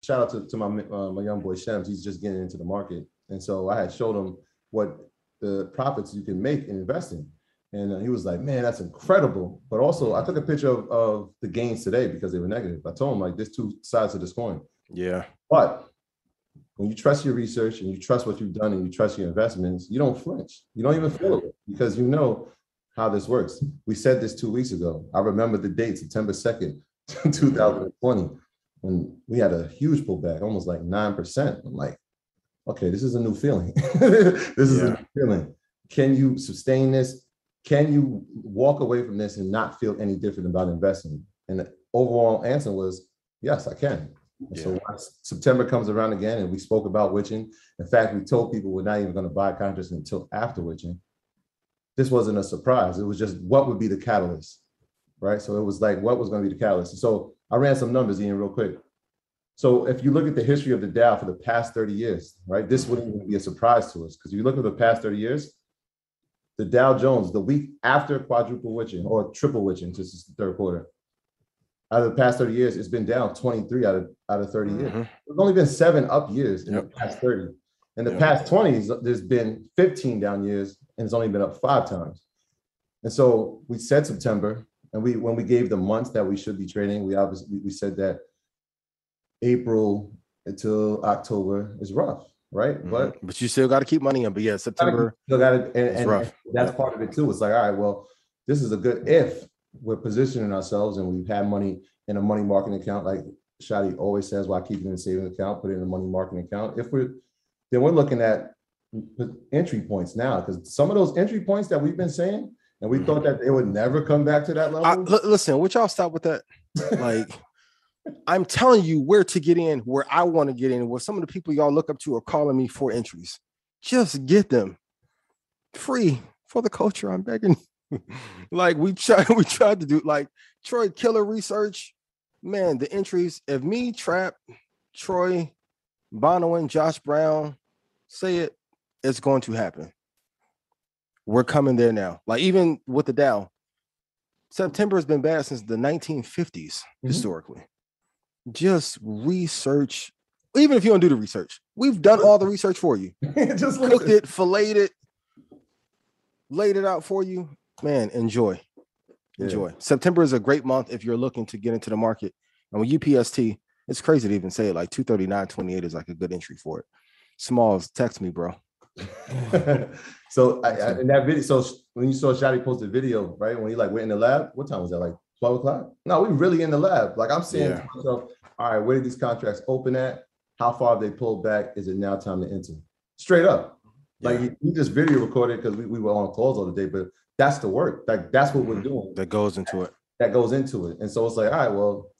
shout out to my young boy Shems. He's just getting into the market, and so I had showed him what the profits you can make in investing, and he was like, "Man, that's incredible." But also, I took a picture of the gains today because they were negative. I told him like, "There's two sides to this coin." Yeah. But when you trust your research and you trust what you've done and you trust your investments, you don't flinch. You don't even feel it because you know how this works. We said this 2 weeks ago. I remember the date, September 2nd, 2020, when we had a huge pullback, almost like 9%. I'm like, okay, this is a new feeling. This is a new feeling. Can you sustain this? Can you walk away from this and not feel any different about investing? And the overall answer was, yes, I can. So once September comes around again, and we spoke about witching. In fact, we told people we're not even going to buy contracts until after witching. This wasn't a surprise. It was just what would be the catalyst, right? So it was like, what was going to be the catalyst? So I ran some numbers, Ian, real quick. So if you look at the history of the Dow for the past 30 years, right, this wouldn't even be a surprise to us because if you look at the past 30 years, the Dow Jones, the week after quadruple witching or triple witching, this is the third quarter, out of the past 30 years, it's been down 23 out of 30 years. There's only been 7 up years in the past 30. In the past 20s, there's been 15 down years, and it's only been up 5 times. And so we said September, and when we gave the months that we should be trading, we said that April until October is rough, right? But you still got to keep money in. But yeah, September is rough. And that's part of it too. It's like, all right, well, this is a good if we're positioning ourselves and we've had money in a money marketing account, like Shadi always says, while keeping in a savings account, put it in a money marketing account. Then we're looking at entry points now, because some of those entry points that we've been saying, and we thought that they would never come back to that level. Listen, would y'all stop with that? Like, I'm telling you where to get in, where I want to get in, where some of the people y'all look up to are calling me for entries. Just get them free for the culture. I'm begging. Like we tried to do, like Troy Killer research, man. The entries, if me, Trap, Troy, Bonawyn, Josh Brown say it's going to happen. We're coming there now. Like even with the Dow, September has been bad since the 1950s historically. Just research. Even if you don't do the research, we've done all the research for you. Just cooked it, filleted it, laid it out for you. Man, enjoy. September is a great month if you're looking to get into the market. And with UPST, it's crazy to even say it. Like 239.28 is like a good entry for it. Smalls, text me, bro. So in that video, so when you saw Shadi post the video, right, when he like went in the lab, what time was that? Like 12 o'clock? No, we really in the lab. Like I'm saying to myself, all right, where did these contracts open at? How far have they pulled back? Is it now time to enter? Straight up. Like we just video recorded because we were on calls all the day, but that's the work. Like that's what we're doing. That goes into it. And so it's like, all right, well,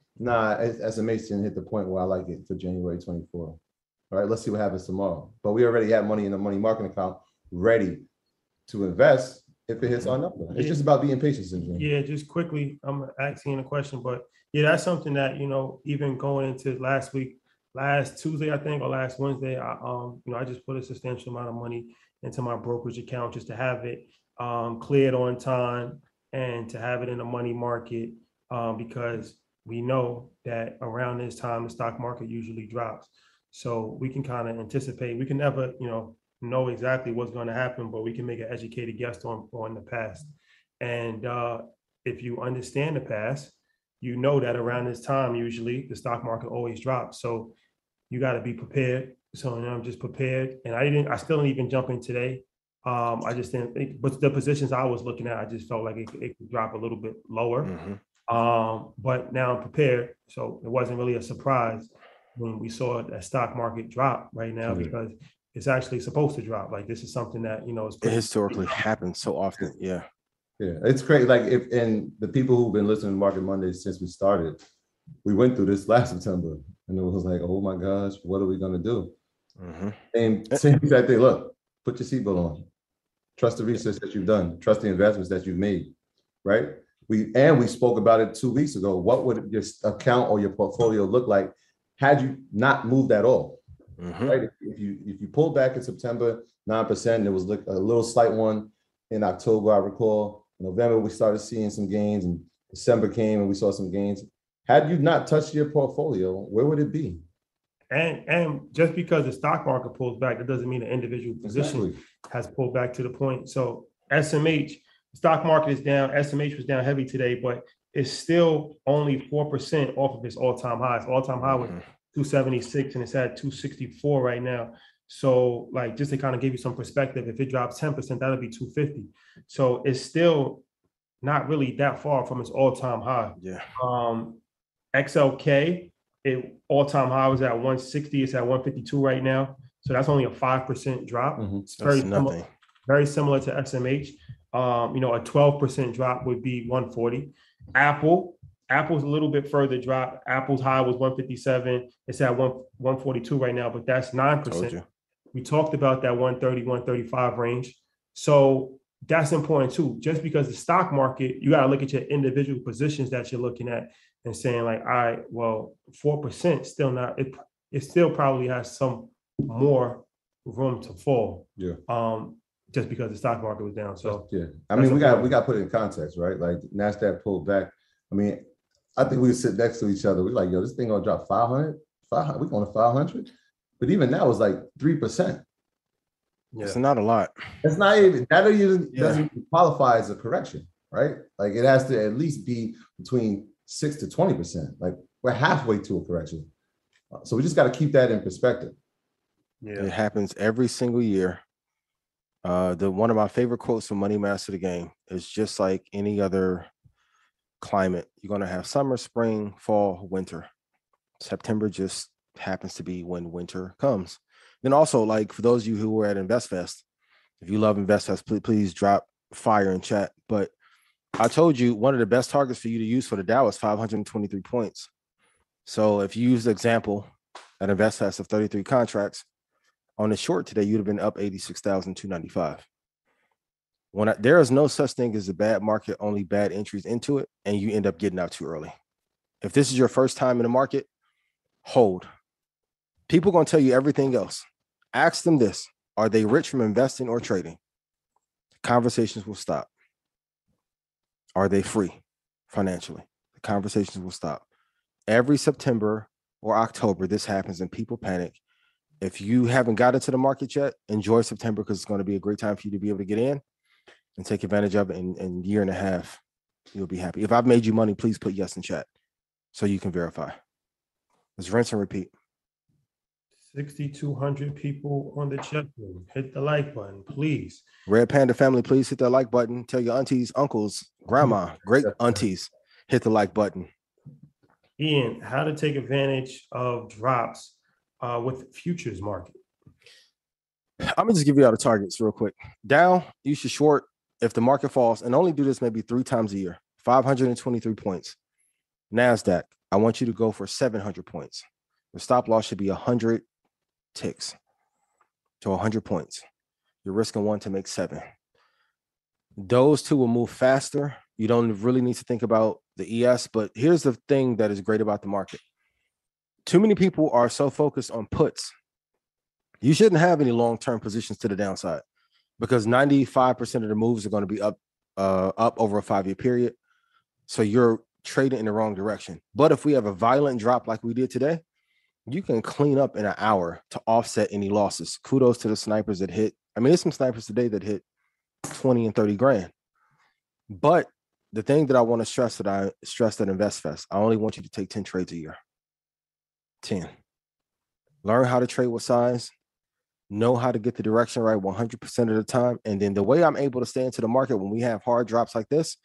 SMH didn't hit the point where I like it for January 24. All right, let's see what happens tomorrow. But we already have money in the money marketing account ready to invest if it hits our number. It's just about being patient, syndrome. Yeah, just quickly, I'm asking a question, but yeah, that's something that, even going into last Tuesday, I think, or last Wednesday, I just put a substantial amount of money into my brokerage account just to have it cleared on time and to have it in the money market because we know that around this time, the stock market usually drops. So we can kind of anticipate. We can never, know exactly what's going to happen, but we can make an educated guess on the past. And if you understand the past, you know that around this time, usually the stock market always drops. So you got to be prepared. So I'm just prepared. And I still didn't even jump in today. I just didn't think, but the positions I was looking at, I just felt like it could drop a little bit lower. But now I'm prepared. So it wasn't really a surprise when we saw that stock market drop right now because it's actually supposed to drop. Like this is something that, it historically happens so often. Yeah. Yeah. It's crazy. Like and the people who've been listening to Market Mondays since we started, we went through this last September and it was like, oh my gosh, what are we going to do? And same exact thing. Look, put your seatbelt on. Trust the research that you've done. Trust the investments that you've made, right? We spoke about it 2 weeks ago. What would your account or your portfolio look like had you not moved at all? Right? If you pulled back in September 9%, there was like a little slight one in October, I recall. In November, we started seeing some gains, and December came and we saw some gains. Had you not touched your portfolio, where would it be? And just because the stock market pulls back, that doesn't mean the individual position Exactly. has pulled back to the point. So SMH, stock market is down. SMH was down heavy today, but it's still only 4% off of its all-time high. Its all-time high was 276, and it's at 264 right now. So, like, just to kind of give you some perspective, if it drops 10%, that'll be 250. So it's still not really that far from its all-time high. Yeah. XLK, it all-time high was at 160. It's at 152 right now. So that's only a 5% drop. It's very similar to SMH. A 12% drop would be 140. Apple's a little bit further drop. Apple's high was 157. It's at 142 right now, but that's 9%. We talked about that 130, 135 range. So that's important too. Just because the stock market, you got to look at your individual positions that you're looking at and saying like, all right, well, 4% still not, it still probably has some more room to fall. Yeah. Just because the stock market was down. So yeah, I mean, we got to put it in context, right? Like NASDAQ pulled back. I mean, I think we would sit next to each other. We're like, yo, this thing gonna drop 500. We're going to 500. But even that was like 3%. Yeah. It's not a lot. It's not even that doesn't qualify as a correction, right? Like it has to at least be between 6 to 20%. Like we're halfway to a correction. So we just got to keep that in perspective. Yeah. It happens every single year. One of my favorite quotes from Money Master the Game is just like any other climate. You're going to have summer, spring, fall, winter. September just happens to be when winter comes. Then also, like for those of you who were at InvestFest, if you love InvestFest, please drop fire in chat. But I told you one of the best targets for you to use for the Dow is 523 points. So if you use the example at InvestFest of 33 contracts, on the short today, you'd have been up 86,295. There is no such thing as a bad market, only bad entries into it, and you end up getting out too early. If this is your first time in the market, hold. People are going to tell you everything else. Ask them this: are they rich from investing or trading? Conversations will stop. Are they free financially? The conversations will stop. Every September or October, this happens and people panic. If you haven't got into the market yet, enjoy September because it's going to be a great time for you to be able to get in and take advantage of it. In a year and a half, you'll be happy. If I've made you money, please put yes in chat so you can verify. Let's rinse and repeat. 6,200 people on the chat room. Hit the like button, please. Red Panda family, please hit that like button. Tell your aunties, uncles, grandma, great aunties, hit the like button. Ian, how to take advantage of drops with futures market? I'm gonna just give you all the targets real quick. Dow, you should short if the market falls, and only do this maybe 3 times a year. 523 points. NASDAQ, I want you to go for 700 points. The stop loss should be 100 ticks to 100 points. You're risking 1 to make 7. Those two will move faster. You don't really need to think about the ES, but here's the thing that is great about the market. Too many people are so focused on puts. You shouldn't have any long-term positions to the downside because 95% of the moves are going to be up over a 5-year period. So you're trading in the wrong direction. But if we have a violent drop like we did today, you can clean up in an hour to offset any losses. Kudos to the snipers that hit. I mean, there's some snipers today that hit 20 and 30 grand. But the thing that I want to stress at InvestFest, I only want you to take 10 trades a year. 10. Learn how to trade with size. Know how to get the direction right 100% of the time. And then the way I'm able to stay into the market when we have hard drops like this,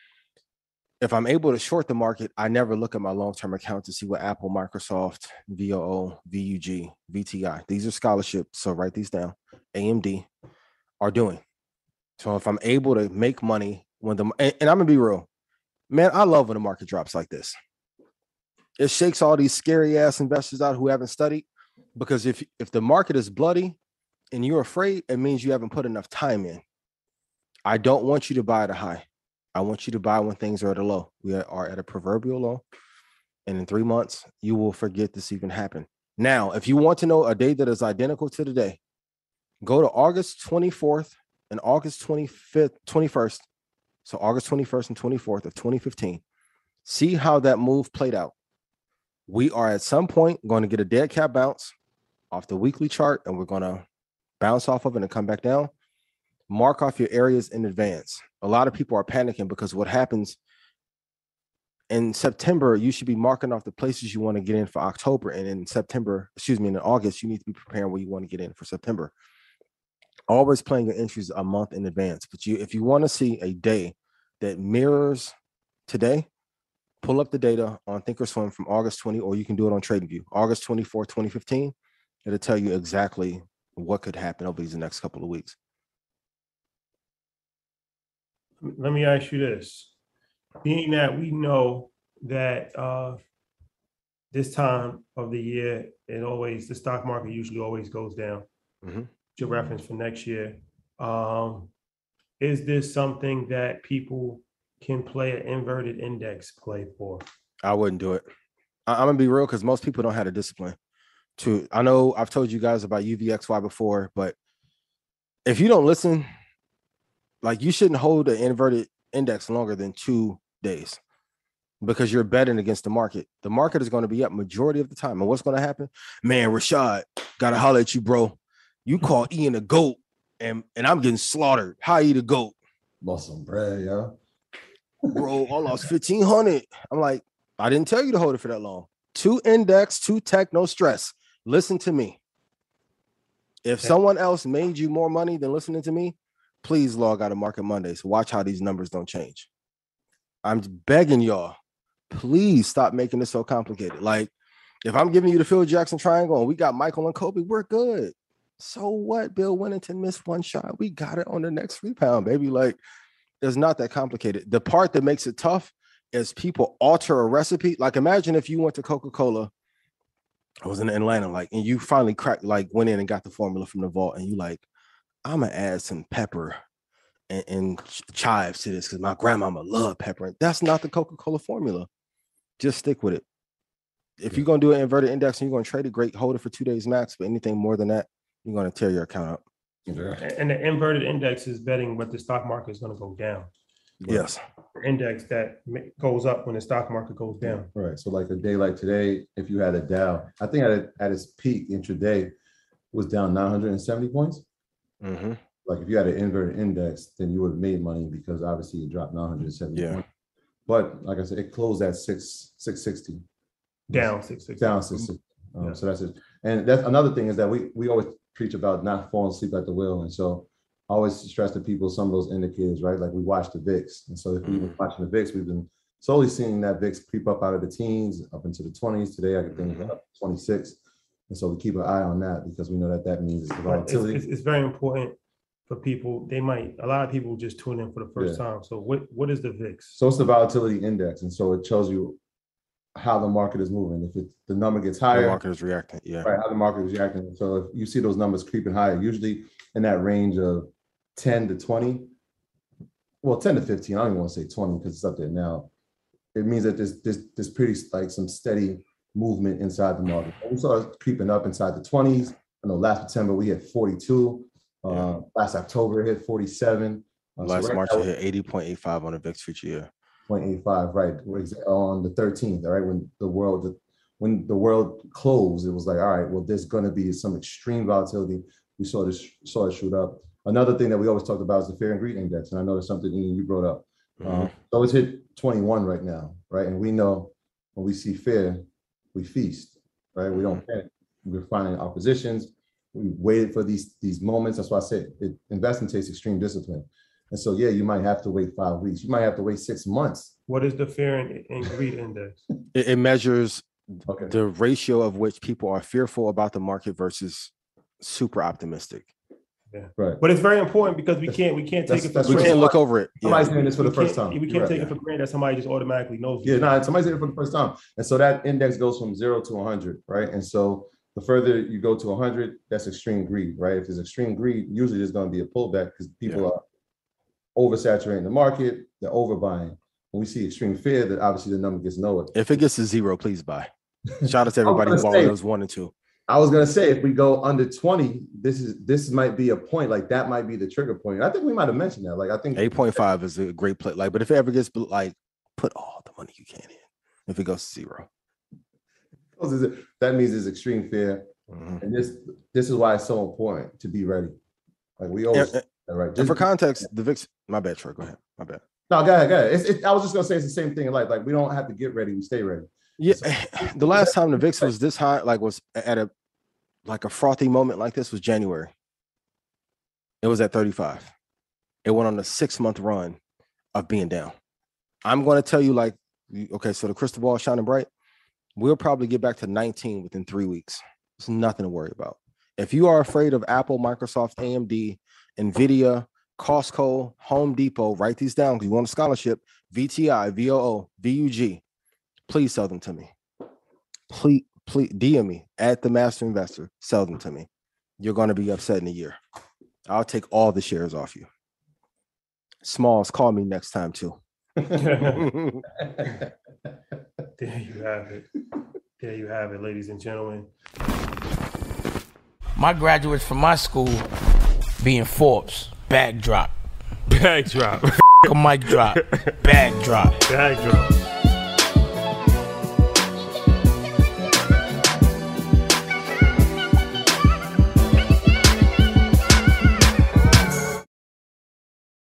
if I'm able to short the market, I never look at my long-term account to see what Apple, Microsoft, VOO, VUG, VTI, these are scholarships, so write these down, AMD, are doing. So if I'm able to make money when and I'm gonna be real, man, I love when the market drops like this. It shakes all these scary ass investors out who haven't studied, because if the market is bloody and you're afraid, it means you haven't put enough time in. I don't want you to buy at a high. I want you to buy when things are at a low. We are at a proverbial low. And in 3 months, you will forget this even happened. Now, if you want to know a day that is identical to the day, go to August 24th and August 21st. So August 21st and 24th of 2015. See how that move played out. We are at some point going to get a dead cat bounce off the weekly chart, and we're going to bounce off of it and come back down. Mark off your areas in advance. A lot of people are panicking because what happens in September, you should be marking off the places you want to get in for October. And in in August, you need to be preparing where you want to get in for September. Always playing your entries a month in advance. But if you want to see a day that mirrors today, pull up the data on Thinkorswim from August 20, or you can do it on TradingView. August 24, 2015. It'll tell you exactly what could happen over these next couple of weeks. Let me ask you this. Being that we know that this time of the year, the stock market usually always goes down. Your reference for next year. Is this something that people can play an inverted index play for? I wouldn't do it. I'm gonna be real, because most people don't have the discipline to. I know I've told you guys about UVXY before, but if you don't listen, like, you shouldn't hold an inverted index longer than 2 days, because you're betting against the market. The market is going to be up majority of the time. And what's going to happen? Man, Rashad, gotta holler at you, bro. You called Ian a goat, and I'm getting slaughtered. How you the goat? Lost some bread, yeah. Bro, I lost 1,500. I'm like, I didn't tell you to hold it for that long. 2 index, 2 tech, no stress. Listen to me. If someone else made you more money than listening to me, please log out of Market Mondays. Watch how these numbers don't change. I'm begging y'all, please stop making this so complicated. Like, if I'm giving you the Phil Jackson triangle and we got Michael and Kobe, we're good. So what? Bill Winnington missed 1 shot. We got it on the next rebound, baby. Like, it's not that complicated. The part that makes it tough is people alter a recipe. Like, imagine if you went to Coca-Cola, I was in Atlanta, like, and you finally went in and got the formula from the vault, and you like, I'm gonna add some pepper and chives to this because my grandmama loved pepper. That's not the Coca-Cola formula. Just stick with it. If you're gonna do an inverted index and you're gonna trade it, great, hold it for 2 days max. But anything more than that, you're gonna tear your account up. And the inverted index is betting what the stock market is going to go down. Yes. The index that goes up when the stock market goes down. Right. So like a day like today, if you had a Dow, I think at its peak intraday was down 970 points. Like if you had an inverted index, then you would have made money because obviously it dropped 970 points. But like I said, it closed at 660. Down 660. Down 660. So that's it. And that's another thing is that we always preach about not falling asleep at the wheel. And so I always stress to people some of those indicators, right? Like we watch the VIX. And so if we've been watching the VIX, we've been slowly seeing that VIX creep up out of the teens, up into the 20s. Today, I think up to 26. And so we keep an eye on that because we know that means it's the volatility. It's very important for people. A lot of people just tune in for the first time. So what is the VIX? So it's the volatility index. And so it tells you how the market is moving. If the number gets higher, the market is reacting. Right, how the market is reacting. So if you see those numbers creeping higher, usually in that range of 10 to 20, well, 10 to 15, I don't even want to say 20 because it's up there now. It means that there's pretty like some steady movement inside the market. We saw it creeping up inside the 20s. I know last September we hit 42. Last October it hit 47. Last March it hit 80.85 on the VIX future year. 0.85, right? On the 13th, right? When the world closed, it was like, all right, well, there's going to be some extreme volatility. We saw it shoot up. Another thing that we always talked about is the fear and greed index, and I know it's something you brought up. So it's hit 21 right now, right? And we know when we see fear, we feast, right? We don't panic. We're finding our positions. We waited for these moments. That's why I said investing takes extreme discipline. And so, you might have to wait 5 weeks. You might have to wait 6 months. What is the fear and greed index? It measures the ratio of which people are fearful about the market versus super optimistic. Yeah, right. But it's very important because we can't take it for granted. We can't look over it. Somebody's hearing this for the first time. We can't take it for granted that somebody just automatically knows. Somebody's hearing it for the first time. And so that index goes from 0 to 100, right? And so the further you go to 100, that's extreme greed, right? If there's extreme greed, usually there's going to be a pullback because people are oversaturating the market, they're overbuying. When we see extreme fear, that obviously the number gets lower. If it gets to 0, please buy. Shout out to everybody who bought those 1 and 2. I was gonna say if we go under 20, this might be a point, like that might be the trigger point. I think we might have mentioned that. Like I think 8.5 is a great play. Like, but if it ever gets like, put all the money you can in. If it goes to 0. That means it's extreme fear. Mhm. And this is why it's so important to be ready. Like we always, right? And for context, the VIX, my bad, Troy, go ahead. My bad. No, go ahead. I was just gonna say it's the same thing in life. Like we don't have to get ready, we stay ready. Yeah, the last time the VIX was this high, like was at a frothy moment like this was January. It was at 35. It went on a 6-month run of being down. I'm going to tell you, like, okay, so the crystal ball is shining bright. We'll probably get back to 19 within 3 weeks. It's nothing to worry about. If you are afraid of Apple, Microsoft, AMD, NVIDIA, Costco, Home Depot, write these down because you want a scholarship. VTI, VOO, VUG. Please sell them to me. Please DM me at the Master Investor. Sell them to me. You're going to be upset in a year. I'll take all the shares off you. Smalls, call me next time too. There you have it. There you have it, ladies and gentlemen. My graduates from my school being Forbes, bag drop. Bag drop. A mic drop, bag drop. Bag drop.